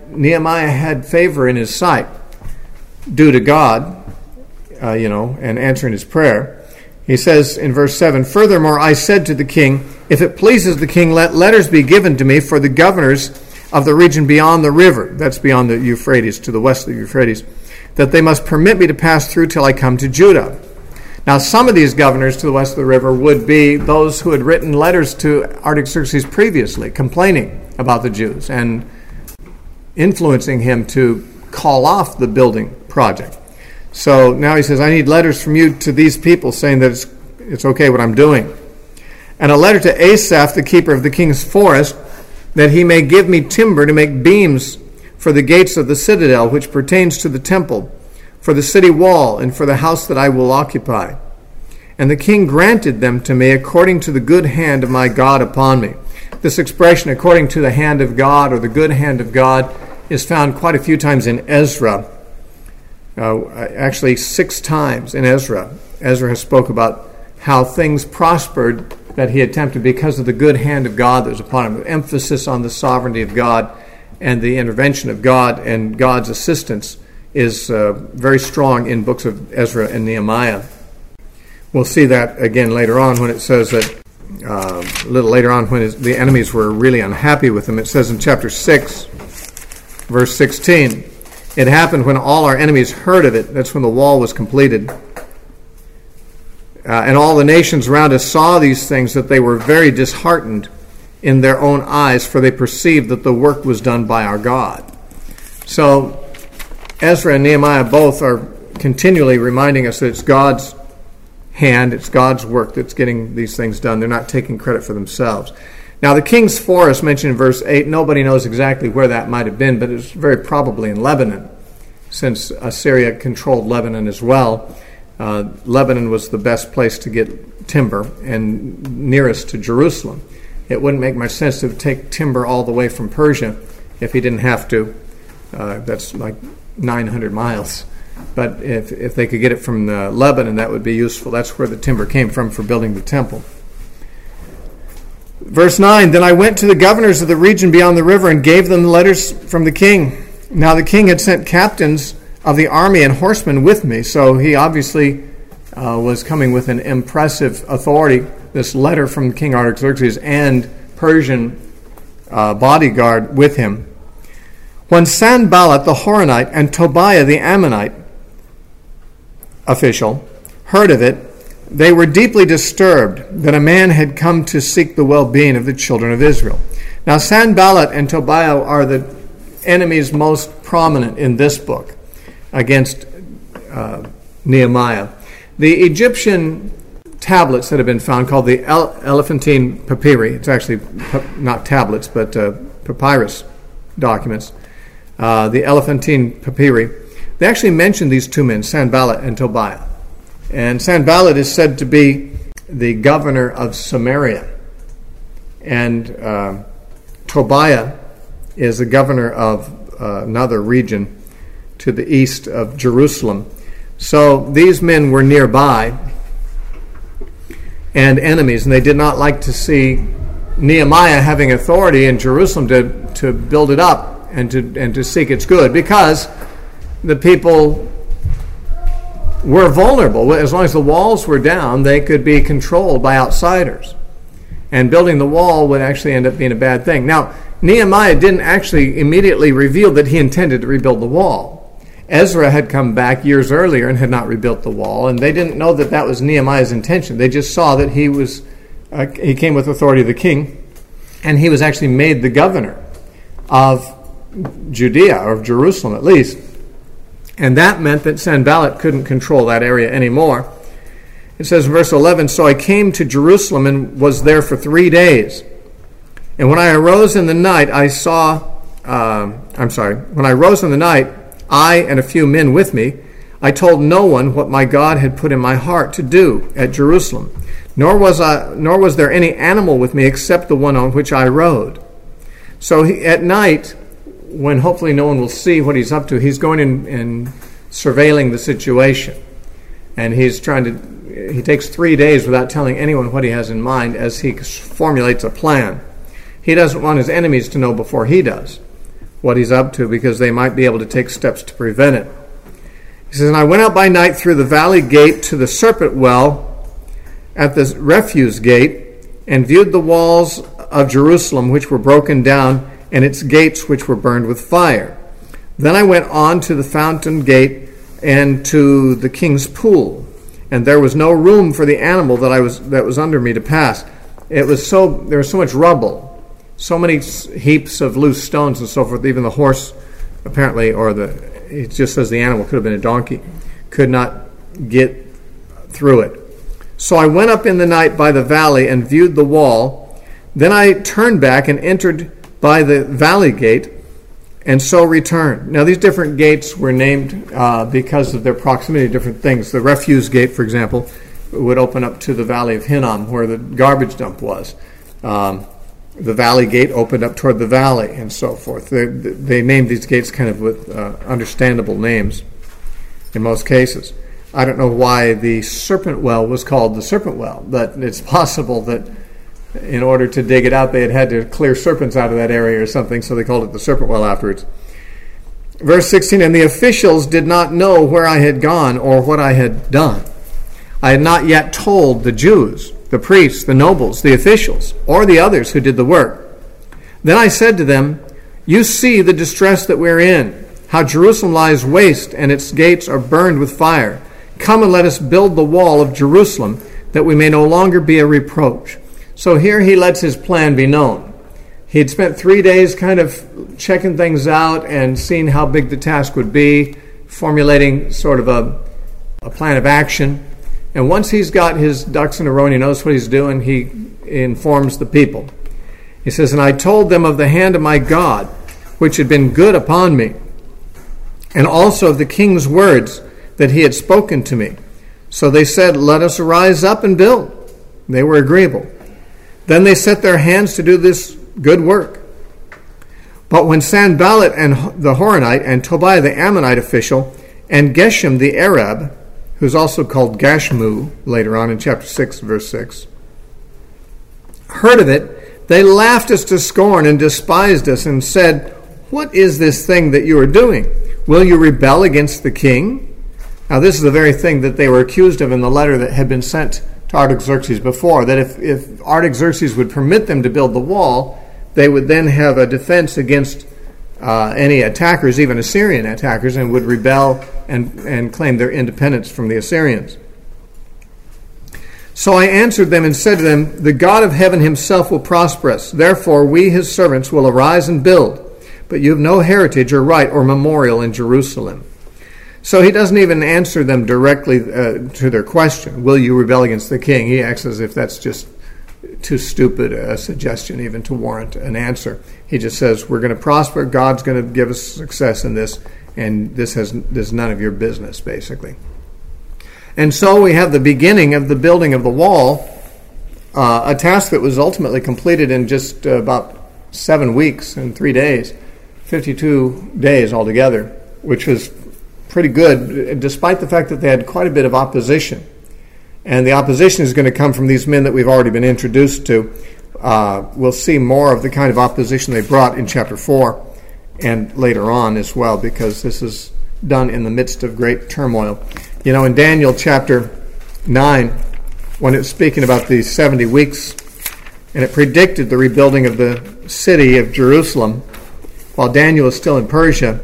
Nehemiah had favor in his sight due to God, uh, you know, and answering his prayer. He says in verse seven, "Furthermore, I said to the king, if it pleases the king, let letters be given to me for the governors of the region beyond the river," that's beyond the Euphrates, to the west of the Euphrates, "that they must permit me to pass through till I come to Judah." Now, some of these governors to the west of the river would be those who had written letters to Artaxerxes previously, complaining about the Jews and influencing him to call off the building project. So now he says, I need letters from you to these people saying that it's, it's okay what I'm doing. And a letter to Asaph, the keeper of the king's forest, that he may give me timber to make beams for the gates of the citadel, which pertains to the temple, for the city wall, and for the house that I will occupy. And the king granted them to me according to the good hand of my God upon me. This expression, according to the hand of God, or the good hand of God, is found quite a few times in Ezra. Uh, actually, six times in Ezra. Ezra has spoke about how things prospered that he attempted because of the good hand of God that was upon him. Emphasis on the sovereignty of God and the intervention of God and God's assistance is uh, very strong in books of Ezra and Nehemiah. We'll see that again later on when it says that, uh, a little later on when his, the enemies were really unhappy with him. It says in chapter six, verse sixteen, "It happened when all our enemies heard of it," that's when the wall was completed, uh, "and all the nations around us saw these things, that they were very disheartened in their own eyes, for they perceived that the work was done by our God." So Ezra and Nehemiah both are continually reminding us that it's God's hand, it's God's work that's getting these things done. They're not taking credit for themselves. Now, the king's forest mentioned in verse eight, nobody knows exactly where that might have been, but it's very probably in Lebanon, since Assyria controlled Lebanon as well. Uh, Lebanon was the best place to get timber and nearest to Jerusalem. It wouldn't make much sense to take timber all the way from Persia if he didn't have to. Uh, that's like nine hundred miles. But if if they could get it from uh, Lebanon, that would be useful. That's where the timber came from for building the temple. Verse nine, "Then I went to the governors of the region beyond the river and gave them letters from the king. Now the king had sent captains of the army and horsemen with me," so he obviously uh, was coming with an impressive authority, this letter from King Artaxerxes and Persian uh, bodyguard with him. "When Sanballat the Horonite and Tobiah the Ammonite official heard of it, they were deeply disturbed that a man had come to seek the well-being of the children of Israel." Now, Sanballat and Tobiah are the enemies most prominent in this book against uh, Nehemiah. The Egyptian tablets that have been found, called the Elephantine Papyri, it's actually not tablets, but uh, papyrus documents, uh, the Elephantine Papyri, they actually mention these two men, Sanballat and Tobiah. And Sanballat is said to be the governor of Samaria. And uh, Tobiah is the governor of uh, another region to the east of Jerusalem. So these men were nearby and enemies, and they did not like to see Nehemiah having authority in Jerusalem to, to build it up and to, and to seek its good, because the people were vulnerable. As long as the walls were down, they could be controlled by outsiders. And building the wall would actually end up being a bad thing. Now, Nehemiah didn't actually immediately reveal that he intended to rebuild the wall. Ezra had come back years earlier and had not rebuilt the wall, and they didn't know that that was Nehemiah's intention. They just saw that he was uh, he came with authority of the king, and he was actually made the governor of Judea, or of Jerusalem at least. And that meant that Sanballat couldn't control that area anymore. It says in verse eleven, "So I came to Jerusalem and was there for three days. And when I arose in the night, I saw, uh, I'm sorry, when I rose in the night, I and a few men with me, I told no one what my God had put in my heart to do at Jerusalem. Nor was I, nor was there any animal with me except the one on which I rode." So he, at night, when hopefully no one will see what he's up to, he's going in and surveilling the situation. And he's trying to, he takes three days without telling anyone what he has in mind as he formulates a plan. He doesn't want his enemies to know before he does what he's up to, because they might be able to take steps to prevent it. He says, and I went out by night through the valley gate to the serpent well at the refuse gate, and viewed the walls of Jerusalem which were broken down, and its gates which were burned with fire. Then I went on to the fountain gate and to the king's pool, and there was no room for the animal that I was that was under me to pass. It was so there was so much rubble, so many heaps of loose stones and so forth. Even the horse, apparently, or the it just says the animal could have been a donkey, could not get through it. So I went up in the night by the valley and viewed the wall. Then I turned back and entered by the valley gate, and so returned. Now, these different gates were named uh, because of their proximity to different things. The refuse gate, for example, would open up to the valley of Hinnom, where the garbage dump was. Um, the valley gate opened up toward the valley, and so forth. They, they named these gates kind of with uh, understandable names in most cases. I don't know why the serpent well was called the serpent well, but it's possible that in order to dig it out, they had had to clear serpents out of that area or something, so they called it the serpent well afterwards. Verse sixteen, and the officials did not know where I had gone or what I had done. I had not yet told the Jews, the priests, the nobles, the officials, or the others who did the work. Then I said to them, you see the distress that we're in, how Jerusalem lies waste and its gates are burned with fire. Come and let us build the wall of Jerusalem, that we may no longer be a reproach. So here he lets his plan be known. He had spent three days kind of checking things out and seeing how big the task would be, formulating sort of a, a plan of action. And once he's got his ducks in a row and he knows what he's doing, he informs the people. He says, and I told them of the hand of my God, which had been good upon me, and also of the king's words that he had spoken to me. So they said, let us arise up and build. They were agreeable. Then they set their hands to do this good work. But when Sanballat and the Horonite and Tobiah the Ammonite official and Geshem the Arab, who's also called Gashmu later on in chapter six, verse six, heard of it, they laughed us to scorn and despised us and said, what is this thing that you are doing? Will you rebel against the king? Now, this is the very thing that they were accused of in the letter that had been sent to Artaxerxes before, that if, if Artaxerxes would permit them to build the wall, they would then have a defense against uh, any attackers, even Assyrian attackers, and would rebel and, and claim their independence from the Assyrians. So I answered them and said to them, the God of heaven himself will prosper us. Therefore, we, his servants, will arise and build. But you have no heritage or right or memorial in Jerusalem. So he doesn't even answer them directly uh, to their question, will you rebel against the king? He acts as if that's just too stupid a suggestion even to warrant an answer. He just says, we're going to prosper, God's going to give us success in this, and this has this is none of your business, basically. And so we have the beginning of the building of the wall, uh, a task that was ultimately completed in just uh, about seven weeks and three days, fifty-two days altogether, which was pretty good, despite the fact that they had quite a bit of opposition. And the opposition is going to come from these men that we've already been introduced to. Uh, we'll see more of the kind of opposition they brought in chapter four and later on as well, because this is done in the midst of great turmoil. You know, in Daniel chapter nine, when it's speaking about these seventy weeks, and it predicted the rebuilding of the city of Jerusalem, while Daniel is still in Persia,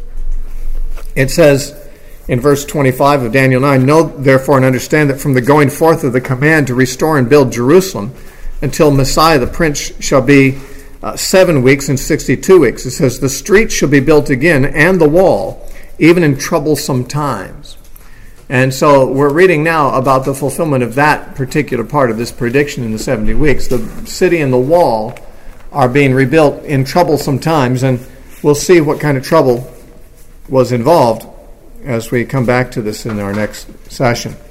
it says in verse twenty-five of Daniel nine, know therefore and understand that from the going forth of the command to restore and build Jerusalem until Messiah the Prince shall be uh, seven weeks and sixty-two weeks. It says, the street shall be built again and the wall, even in troublesome times. And so we're reading now about the fulfillment of that particular part of this prediction in the seventy weeks. The city and the wall are being rebuilt in troublesome times, and we'll see what kind of trouble was involved as we come back to this in our next session.